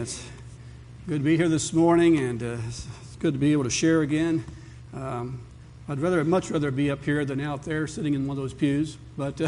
It's good to be here this morning, and it's good to be able to share again. I'd much rather be up here than out there sitting in one of those pews. But,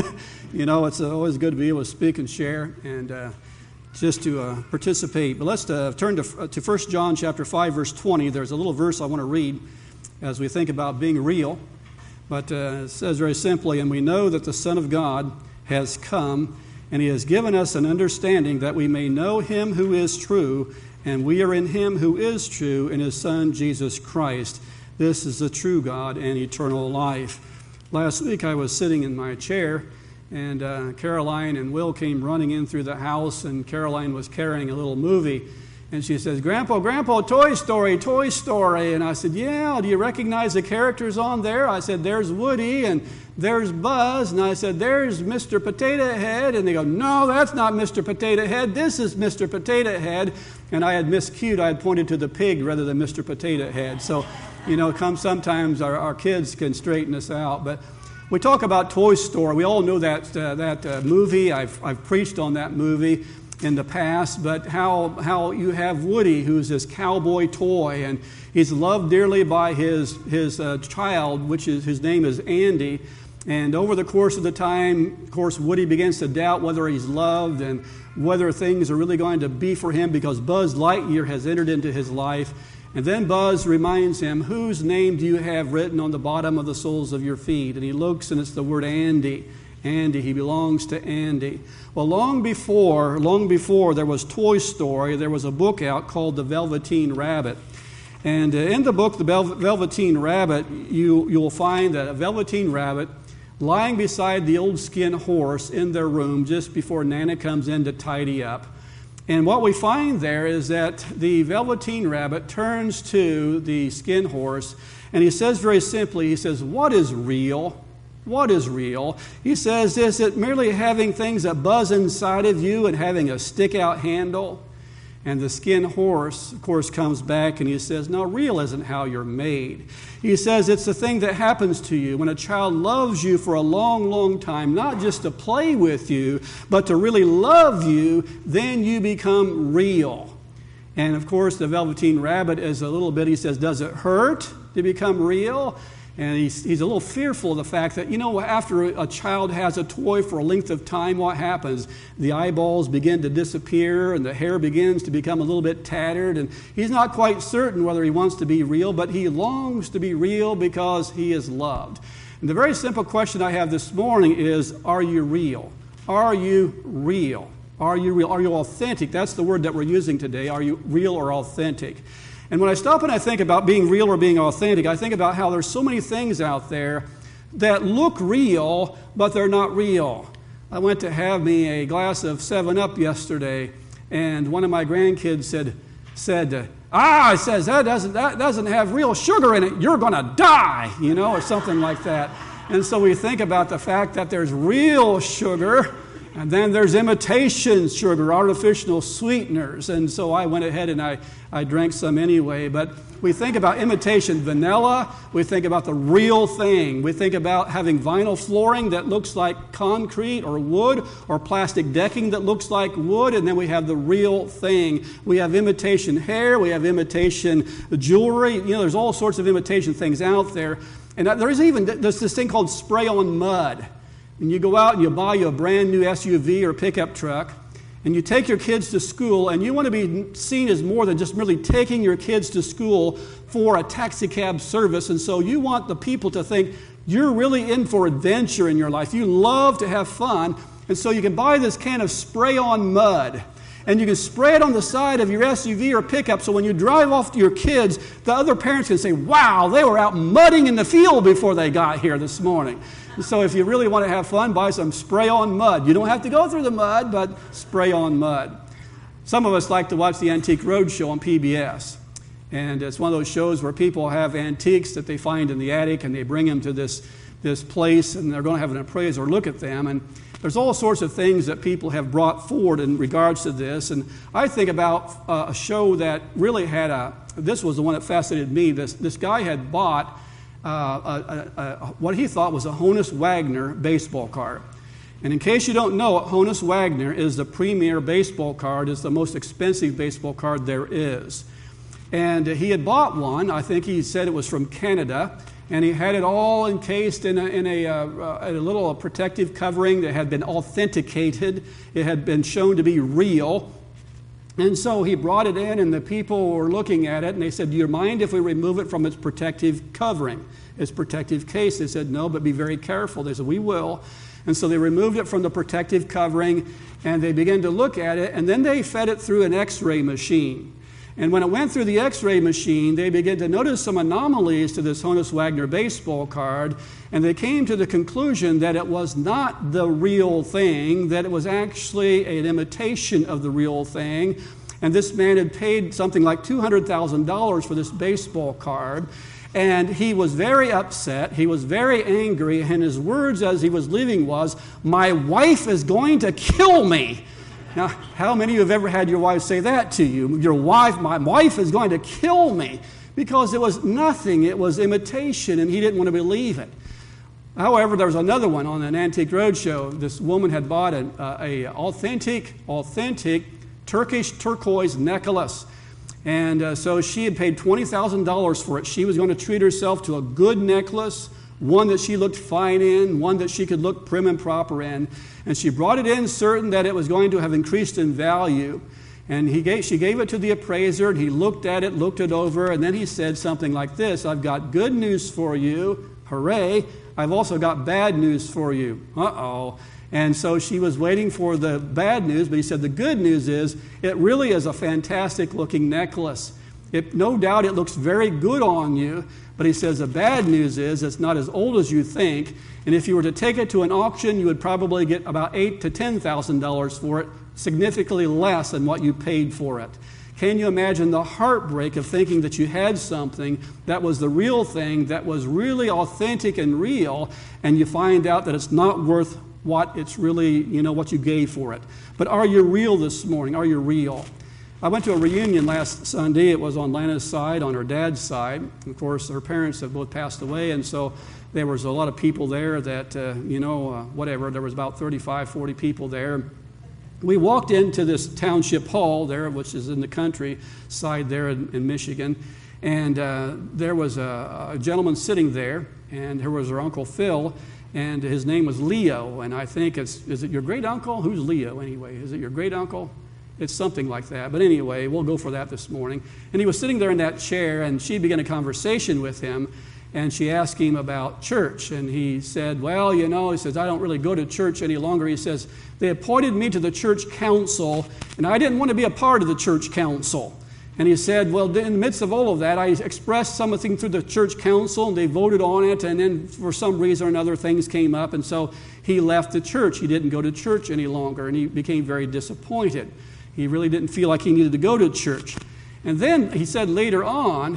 it's always good to be able to speak and share and just to participate. But let's turn to 1 John chapter 5, verse 20. There's a little verse I want to read as we think about being real. But it says very simply, "And we know that the Son of God has come, and He has given us an understanding that we may know Him who is true, and we are in Him who is true, in His Son, Jesus Christ. This is the true God and eternal life." Last week I was sitting in my chair, and Caroline and Will came running in through the house, and Caroline was carrying a little movie. And she says, Grandpa, Toy Story, Toy Story. And I said, yeah, do you recognize the characters on there? I said, there's Woody, and there's Buzz. And I said, there's Mr. Potato Head. And they go, no, that's not Mr. Potato Head. This is Mr. Potato Head. And I had miscued. I had pointed to the pig rather than Mr. Potato Head. So, sometimes our kids can straighten us out. But we talk about Toy Story. We all know that movie. I've preached on that movie in the past, but how you have Woody, who's this cowboy toy, and he's loved dearly by his child, which is his name is Andy. And over the course of the time, of course, Woody begins to doubt whether he's loved and whether things are really going to be for him, because Buzz Lightyear has entered into his life. And then Buzz reminds him, whose name do you have written on the bottom of the soles of your feet? And he looks, and it's the word Andy. Andy, he belongs to Andy. Well, long before there was Toy Story, there was a book out called The Velveteen Rabbit. And in the book, The Velveteen Rabbit, you'll find that a velveteen rabbit lying beside the old skin horse in their room just before Nana comes in to tidy up. And what we find there is that the velveteen rabbit turns to the skin horse, and he says very simply, he says, what is real? What is real? He says, is it merely having things that buzz inside of you and having a stick-out handle? And the skin horse, of course, comes back and he says, no, real isn't how you're made. He says it's the thing that happens to you when a child loves you for a long, long time, not just to play with you, but to really love you, then you become real. And, of course, the Velveteen Rabbit is a little bit, he says, does it hurt to become real? And he's a little fearful of the fact that, after a child has a toy for a length of time, what happens? The eyeballs begin to disappear and the hair begins to become a little bit tattered. And he's not quite certain whether he wants to be real, but he longs to be real because he is loved. And the very simple question I have this morning is, are you real? Are you real? Are you real? Are you authentic? That's the word that we're using today. Are you real or authentic? And when I stop and I think about being real or being authentic, I think about how there's so many things out there that look real, but they're not real. I went to have me a glass of 7-Up yesterday, and one of my grandkids said, it says that doesn't have real sugar in it. You're going to die, or something like that. And so we think about the fact that there's real sugar, and then there's imitation sugar, artificial sweeteners. And so I went ahead and I drank some anyway. But we think about imitation vanilla. We think about the real thing. We think about having vinyl flooring that looks like concrete or wood, or plastic decking that looks like wood. And then we have the real thing. We have imitation hair. We have imitation jewelry. There's all sorts of imitation things out there. And there's this thing called spray-on mud. And you go out and you buy you a brand new SUV or pickup truck, and you take your kids to school, and you want to be seen as more than just merely taking your kids to school for a taxi cab service. And so you want the people to think you're really in for adventure in your life. You love to have fun. And so you can buy this can of spray-on mud, and you can spray it on the side of your SUV or pickup, so when you drive off to your kids, the other parents can say, wow, they were out mudding in the field before they got here this morning. So if you really want to have fun, buy some spray-on mud. You don't have to go through the mud, but spray-on mud. Some of us like to watch the Antique Roadshow on PBS. And it's one of those shows where people have antiques that they find in the attic, and they bring them to this place, and they're going to have an appraiser look at them. And there's all sorts of things that people have brought forward in regards to this. And I think about a show that really this was the one that fascinated me. This guy had bought what he thought was a Honus Wagner baseball card. And in case you don't know it, Honus Wagner is the premier baseball card. It's the most expensive baseball card there is. And he had bought one. I think he said it was from Canada. And he had it all encased in a little protective covering that had been authenticated. It had been shown to be real. And so he brought it in, and the people were looking at it, and they said, "Do you mind if we remove it from its protective covering, its protective case?" They said, "No, but be very careful." They said, "We will." And so they removed it from the protective covering, and they began to look at it, and then they fed it through an X-ray machine. And when it went through the X-ray machine, they began to notice some anomalies to this Honus Wagner baseball card, and they came to the conclusion that it was not the real thing, that it was actually an imitation of the real thing. And this man had paid something like $200,000 for this baseball card, and he was very upset. He was very angry, and his words as he was leaving was, "My wife is going to kill me." Now, how many of you have ever had your wife say that to you? My wife is going to kill me. Because it was nothing. It was imitation, and he didn't want to believe it. However, there was another one on an Antique Roadshow. This woman had bought an authentic Turkish turquoise necklace. And so she had paid $20,000 for it. She was going to treat herself to a good necklace, one that she looked fine in, one that she could look prim and proper in. And she brought it in certain that it was going to have increased in value. And she gave it to the appraiser, and he looked at it, looked it over, and then he said something like this: "I've got good news for you. Hooray. I've also got bad news for you." Uh-oh. And so she was waiting for the bad news, but he said the good news is it really is a fantastic-looking necklace. No doubt it looks very good on you, but he says the bad news is it's not as old as you think, and if you were to take it to an auction, you would probably get about $8,000 to $10,000 for it, significantly less than what you paid for it. Can you imagine the heartbreak of thinking that you had something that was the real thing, that was really authentic and real, and you find out that it's not worth what it's really, what you gave for it? But are you real this morning? Are you real? I went to a reunion last Sunday. It was on Lana's side, on her dad's side. Of course, her parents have both passed away, and so there was a lot of people there that, whatever. There was about 35, 40 people there. We walked into this township hall there, which is in the countryside there in Michigan, and there was a gentleman sitting there, and there was her Uncle Phil, and his name was Leo, and I think is it your great-uncle? Who's Leo anyway? Is it your great-uncle? It's something like that. But anyway, we'll go for that this morning. And he was sitting there in that chair, and she began a conversation with him, and she asked him about church. And he said, well, he says, I don't really go to church any longer. He says, they appointed me to the church council, and I didn't want to be a part of the church council. And he said, well, in the midst of all of that, I expressed something through the church council, and they voted on it, and then for some reason or another, things came up, and so he left the church. He didn't go to church any longer, and he became very disappointed. He really didn't feel like he needed to go to church. And then he said later on,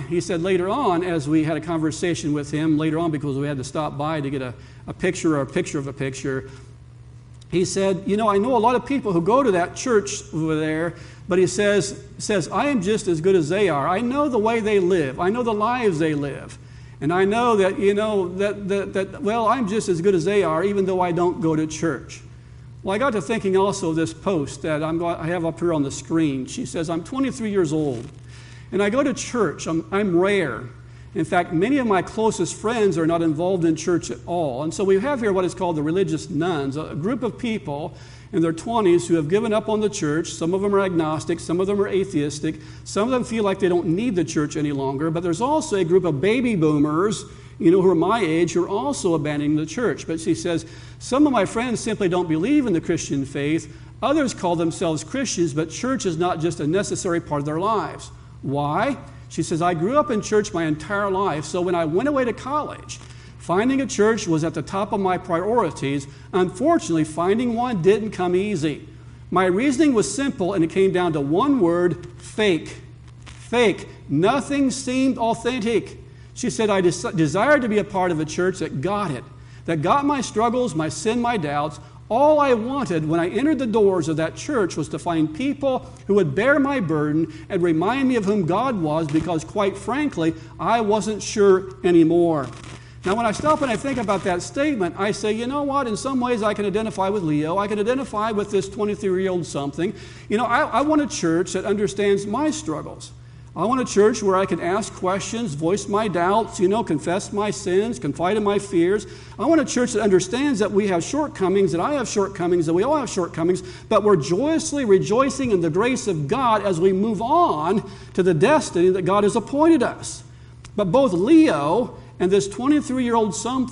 as we had a conversation with him later on, because we had to stop by to get a picture of a picture, he said, I know a lot of people who go to that church over there, but he says, I am just as good as they are. I know the way they live. I know the lives they live. And I know that, I'm just as good as they are, even though I don't go to church. Well, I got to thinking also of this post that I have up here on the screen. She says, I'm 23 years old, and I go to church. I'm rare. In fact, many of my closest friends are not involved in church at all. And so we have here what is called the religious nuns, a group of people in their 20s who have given up on the church. Some of them are agnostic. Some of them are atheistic. Some of them feel like they don't need the church any longer. But there's also a group of baby boomers, who are my age, who are also abandoning the church. But she says, some of my friends simply don't believe in the Christian faith. Others call themselves Christians, but church is not just a necessary part of their lives. Why? She says, I grew up in church my entire life, so when I went away to college, finding a church was at the top of my priorities. Unfortunately, finding one didn't come easy. My reasoning was simple, and it came down to one word: fake. Fake. Nothing seemed authentic. She said, I desired to be a part of a church that got my struggles, my sin, my doubts. All I wanted when I entered the doors of that church was to find people who would bear my burden and remind me of whom God was, because quite frankly, I wasn't sure anymore. Now, when I stop and I think about that statement, I say, you know what? In some ways, I can identify with Leo. I can identify with this 23-year-old something. You know, I want a church that understands my struggles. I want a church where I can ask questions, voice my doubts, confess my sins, confide in my fears. I want a church that understands that we have shortcomings, that I have shortcomings, that we all have shortcomings, but we're joyously rejoicing in the grace of God as we move on to the destiny that God has appointed us. But both Leo and this 23-year-old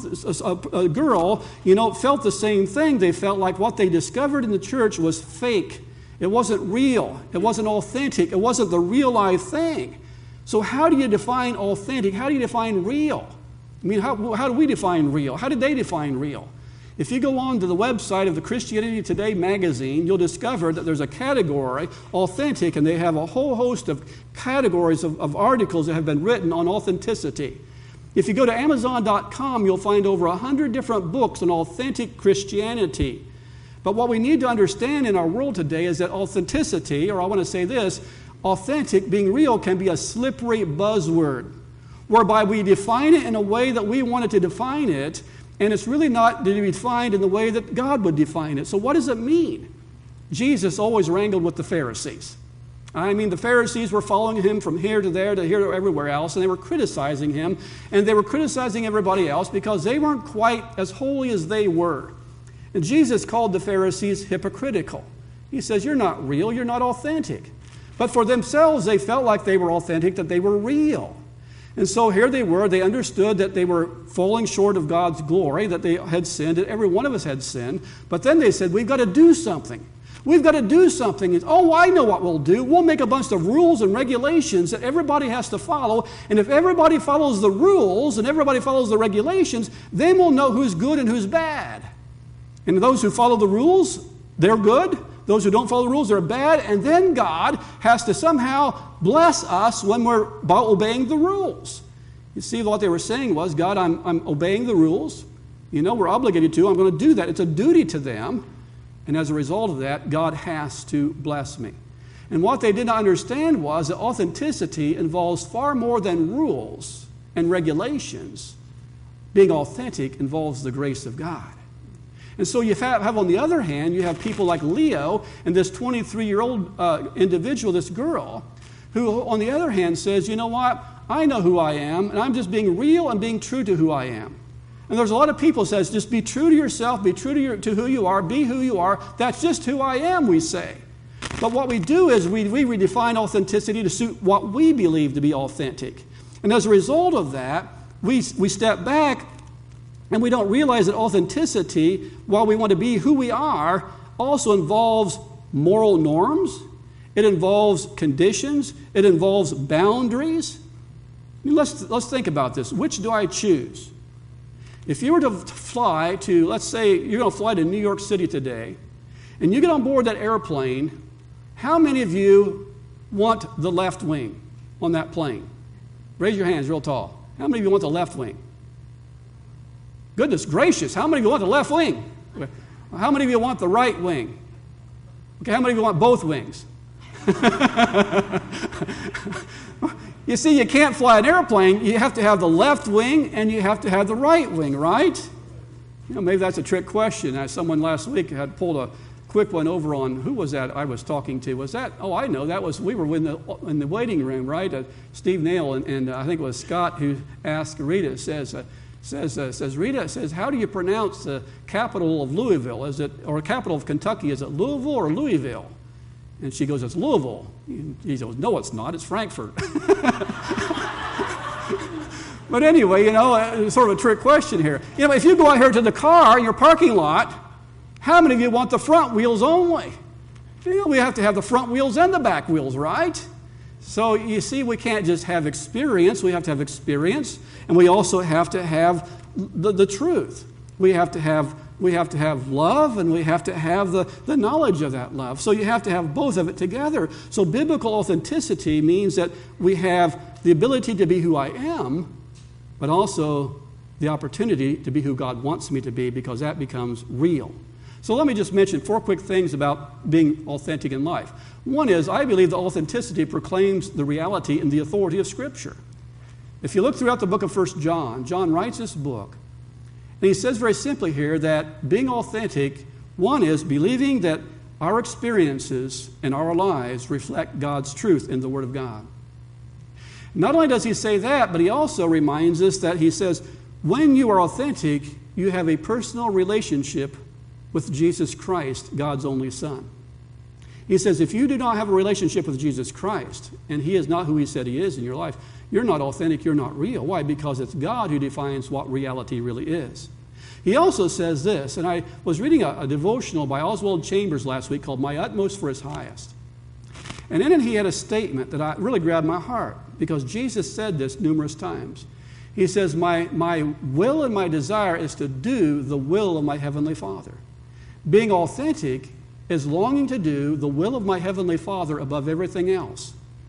girl, felt the same thing. They felt like what they discovered in the church was fake. It wasn't real. It wasn't authentic. It wasn't the real life thing. So how do you define authentic? How do you define real? I mean, how do we define real? How did they define real? If you go on to the website of the Christianity Today magazine, you'll discover that there's a category, authentic, and they have a whole host of categories of articles that have been written on authenticity. If you go to Amazon.com, you'll find over 100 different books on authentic Christianity. But what we need to understand in our world today is that authenticity, or I want to say this, authentic, being real, can be a slippery buzzword, whereby we define it in a way that we want it to define it, and it's really not to be defined in the way that God would define it. So what does it mean? Jesus always wrangled with the Pharisees. I mean, the Pharisees were following him from here to there to here to everywhere else, and they were criticizing him, and they were criticizing everybody else because they weren't quite as holy as they were. And Jesus called the Pharisees hypocritical. He says, you're not real, you're not authentic. But for themselves, they felt like they were authentic, that they were real. And so here they were, they understood that they were falling short of God's glory, that they had sinned, that every one of us had sinned. But then they said, we've got to do something. We've got to do something. Oh, I know what we'll do. We'll make a bunch of rules and regulations that everybody has to follow. And if everybody follows the rules and everybody follows the regulations, then we'll know who's good and who's bad. And those who follow the rules, they're good. Those who don't follow the rules, they're bad. And then God has to somehow bless us when we're obeying the rules. You see, what they were saying was, God, I'm obeying the rules. We're obligated to. I'm going to do that. It's a duty to them. And as a result of that, God has to bless me. And what they did not understand was that authenticity involves far more than rules and regulations. Being authentic involves the grace of God. And so you have, on the other hand, you have people like Leo and this 23-year-old individual, this girl, who, on the other hand, says, you know what? I know who I am, and I'm just being real and being true to who I am. And there's a lot of people who says, just be true to yourself, be true to who you are, be who you are. That's just who I am, we say. But what we do is we redefine authenticity to suit what we believe to be authentic. And as a result of that, we step back and we don't realize that authenticity, while we want to be who we are, also involves moral norms. It involves conditions. It involves boundaries. Let's think about this. Which do I choose? If you were to fly to, let's say you're going to fly to New York City today, and you get on board that airplane, how many of you want the left wing on that plane? Raise your hands real tall. How many of you want the left wing? Goodness gracious, how many of you want the left wing? How many of you want the right wing? Okay, how many of you want both wings? You see, you can't fly an airplane. You have to have the left wing and you have to have the right wing, right? Maybe that's a trick question. Someone last week had pulled a quick one over on, who was that I was talking to? Was that, oh, I know, that was, we were in the waiting room, right? Steve Nail, and I think it was Scott who asked Rita, says, Rita, says, how do you pronounce the capital of Louisville? Or capital of Kentucky? Is it Louisville or Louisville? And she goes, it's Louisville. He goes, no, it's not. It's Frankfurt. But anyway, it's sort of a trick question here. If you go out here to the car, your parking lot, how many of you want the front wheels only? We have to have the front wheels and the back wheels, right? So you see, we can't just have experience. We have to have experience, and we also have to have the truth. We have to have love, and we have to have the knowledge of that love. So you have to have both of it together. So biblical authenticity means that we have the ability to be who I am, but also the opportunity to be who God wants me to be, because that becomes real. So let me just mention 4 quick things about being authentic in life. One is, I believe that authenticity proclaims the reality and the authority of Scripture. If you look throughout the book of 1 John, John writes this book, and he says very simply here that being authentic, one is believing that our experiences and our lives reflect God's truth in the Word of God. Not only does he say that, but he also reminds us that he says, when you are authentic, you have a personal relationship with Jesus Christ, God's only Son. He says, if you do not have a relationship with Jesus Christ, and he is not who he said he is in your life, you're not authentic, you're not real. Why? Because it's God who defines what reality really is. He also says this, and I was reading a devotional by Oswald Chambers last week called My Utmost for His Highest. And in it he had a statement that really grabbed my heart, because Jesus said this numerous times. He says, my will and my desire is to do the will of my Heavenly Father. Being authentic is longing to do the will of my Heavenly Father above everything else.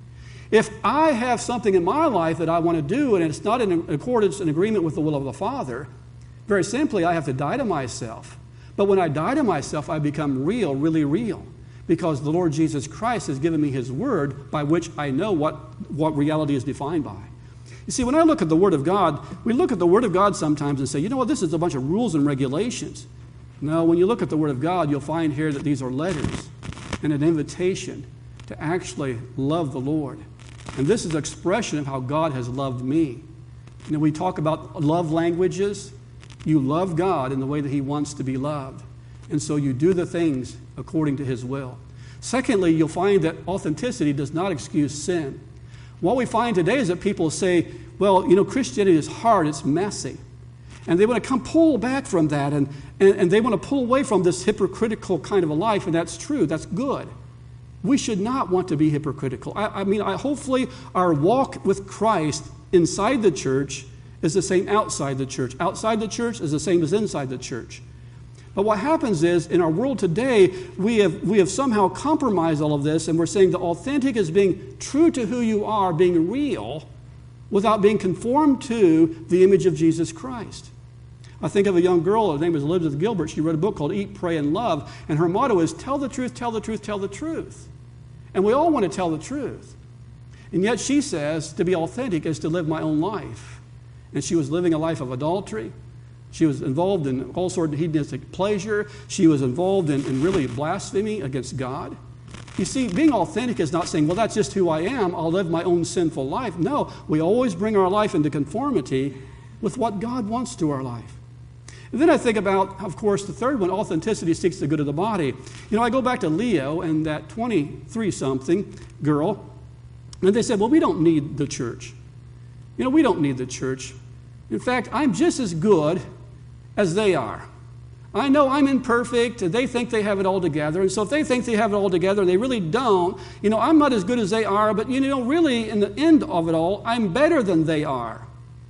If I have something in my life that I want to do and it's not in accordance and agreement with the will of the Father, very simply, I have to die to myself. But when I die to myself, I become real, really real, because the Lord Jesus Christ has given me His Word by which I know what reality is defined by. You see, when I look at the Word of God, we look at the Word of God sometimes and say, you know what, this is a bunch of rules and regulations. No, when you look at the Word of God, you'll find here that these are letters and an invitation to actually love the Lord. And this is an expression of how God has loved me. You know, we talk about love languages. You love God in the way that He wants to be loved. And so you do the things according to His will. Secondly, you'll find that authenticity does not excuse sin. What we find today is that people say, well, you know, Christianity is hard, it's messy. And they want to pull back from that, and they want to pull away from this hypocritical kind of a life, and that's true, that's good. We should not want to be hypocritical. Hopefully our walk with Christ inside the church is the same outside the church. Outside the church is the same as inside the church. But what happens is, in our world today, we have somehow compromised all of this, and we're saying the authentic is being true to who you are, being real, without being conformed to the image of Jesus Christ. I think of a young girl, her name is Elizabeth Gilbert. She wrote a book called Eat, Pray, and Love, and her motto is, tell the truth, tell the truth, tell the truth. And we all want to tell the truth. And yet she says to be authentic is to live my own life. And she was living a life of adultery. She was involved in all sorts of hedonistic pleasure. She was involved in really blasphemy against God. You see, being authentic is not saying, well, that's just who I am. I'll live my own sinful life. No, we always bring our life into conformity with what God wants to our life. And then I think about, of course, the third one, authenticity seeks the good of the body. You know, I go back to Leo and that 23-something girl, and they said, well, we don't need the church. You know, we don't need the church. In fact, I'm just as good as they are. I know I'm imperfect, and they think they have it all together, and so if they think they have it all together, they really don't. You know, I'm not as good as they are, but you know, really, in the end of it all, I'm better than they are.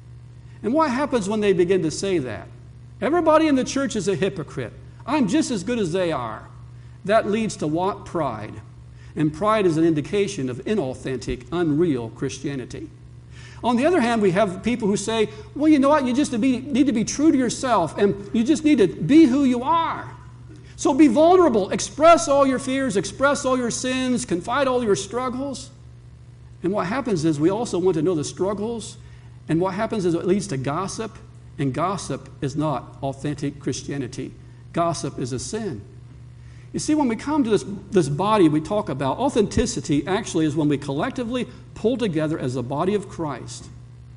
And what happens when they begin to say that? Everybody in the church is a hypocrite. I'm just as good as they are. That leads to what? Pride. And pride is an indication of inauthentic, unreal Christianity. On the other hand, we have people who say, well, you know what? You just need to be true to yourself, and you just need to be who you are. So be vulnerable. Express all your fears. Express all your sins. Confide all your struggles. And what happens is we also want to know the struggles. And what happens is it leads to gossip. And gossip is not authentic Christianity. Gossip is a sin. You see, when we come to this body we talk about, authenticity actually is when we collectively pull together as a body of Christ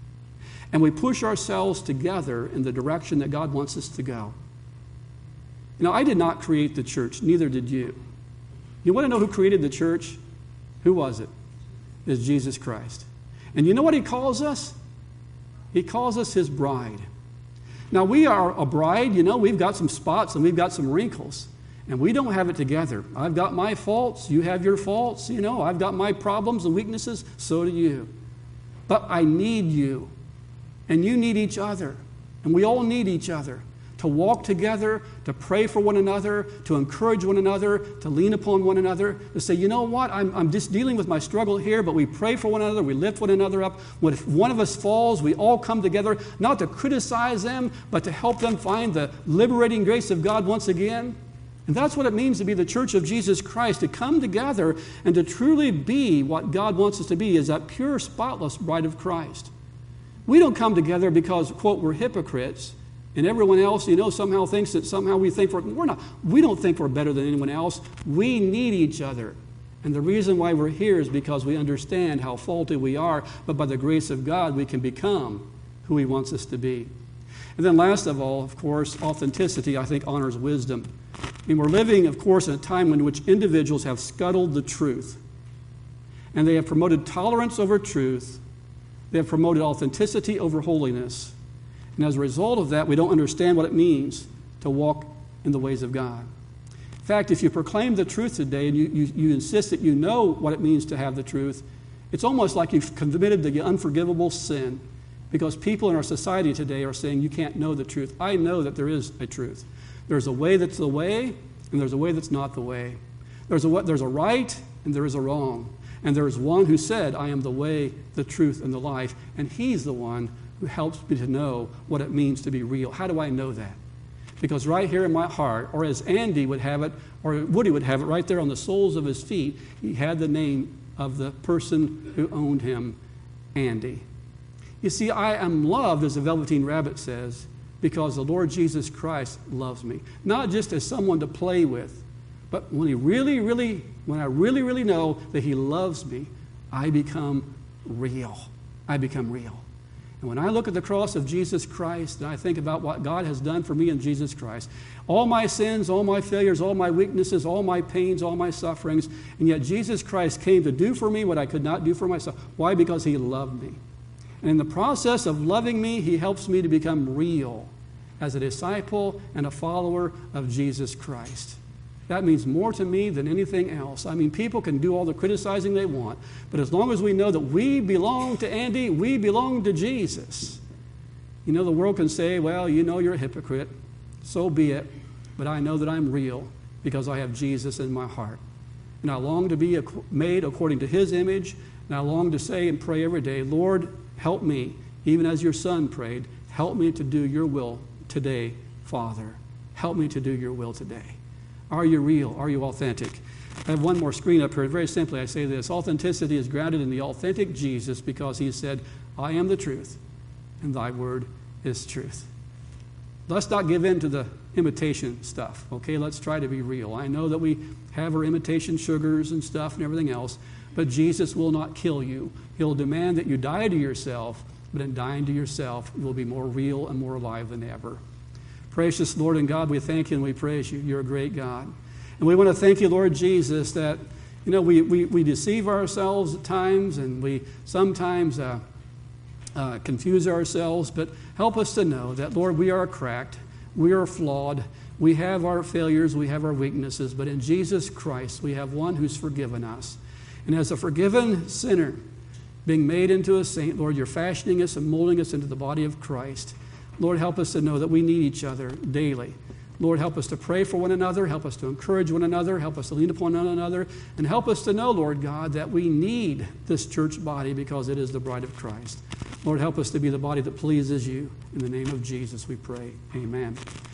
and we push ourselves together in the direction that God wants us to go. You know, I did not create the church, neither did you. You want to know who created the church? Who was it? It's Jesus Christ. And you know what He calls us? He calls us His bride. Now, we are a bride, you know, we've got some spots and we've got some wrinkles, and we don't have it together. I've got my faults, you have your faults, you know, I've got my problems and weaknesses, so do you. But I need you, and you need each other, and we all need each other to walk together, to pray for one another, to encourage one another, to lean upon one another, to say, you know what, I'm just dealing with my struggle here, but we pray for one another, we lift one another up. When if one of us falls, we all come together, not to criticize them, but to help them find the liberating grace of God once again. And that's what it means to be the church of Jesus Christ, to come together and to truly be what God wants us to be, is that pure, spotless bride of Christ. We don't come together because, quote, we're hypocrites, and everyone else, somehow thinks that somehow we think we're not. We don't think we're better than anyone else. We need each other. And the reason why we're here is because we understand how faulty we are, but by the grace of God, we can become who He wants us to be. And then last of all, of course, authenticity, I think, honors wisdom. We're living, of course, in a time in which individuals have scuttled the truth. And they have promoted tolerance over truth. They have promoted authenticity over holiness. And as a result of that, we don't understand what it means to walk in the ways of God. In fact, if you proclaim the truth today and you insist that you know what it means to have the truth, it's almost like you've committed the unforgivable sin, because people in our society today are saying you can't know the truth. I know that there is a truth. There's a way that's the way, and there's a way that's not the way. There's a right, and there is a wrong. And there is one who said, I am the way, the truth, and the life. And He's the one who helps me to know what it means to be real. How do I know that? Because right here in my heart, or as Andy would have it, or Woody would have it, right there on the soles of his feet, he had the name of the person who owned him, Andy. You see, I am loved, as the Velveteen Rabbit says, because the Lord Jesus Christ loves me. Not just as someone to play with, but when I really, really know that He loves me, I become real. I become real. And when I look at the cross of Jesus Christ and I think about what God has done for me in Jesus Christ, all my sins, all my failures, all my weaknesses, all my pains, all my sufferings, and yet Jesus Christ came to do for me what I could not do for myself. Why? Because He loved me. And in the process of loving me, He helps me to become real as a disciple and a follower of Jesus Christ. That means more to me than anything else. I mean, people can do all the criticizing they want, but as long as we know that we belong to Andy, we belong to Jesus. The world can say, well, you're a hypocrite. So be it. But I know that I'm real because I have Jesus in my heart. And I long to be made according to His image, and I long to say and pray every day, Lord, help me, even as your Son prayed, help me to do your will today, Father. Help me to do your will today. Are you real? Are you authentic? I have one more screen up here. Very simply, I say this. Authenticity is grounded in the authentic Jesus because He said, I am the truth, and thy word is truth. Let's not give in to the imitation stuff, okay? Let's try to be real. I know that we have our imitation sugars and stuff and everything else, but Jesus will not kill you. He'll demand that you die to yourself, but in dying to yourself, you will be more real and more alive than ever. Precious Lord and God, we thank You and we praise You. You're a great God. And we want to thank You, Lord Jesus, that, we deceive ourselves at times and we sometimes confuse ourselves, but help us to know that, Lord, we are cracked, we are flawed, we have our failures, we have our weaknesses, but in Jesus Christ we have one who's forgiven us. And as a forgiven sinner, being made into a saint, Lord, You're fashioning us and molding us into the body of Christ. Lord, help us to know that we need each other daily. Lord, help us to pray for one another. Help us to encourage one another. Help us to lean upon one another. And help us to know, Lord God, that we need this church body because it is the bride of Christ. Lord, help us to be the body that pleases You. In the name of Jesus we pray. Amen.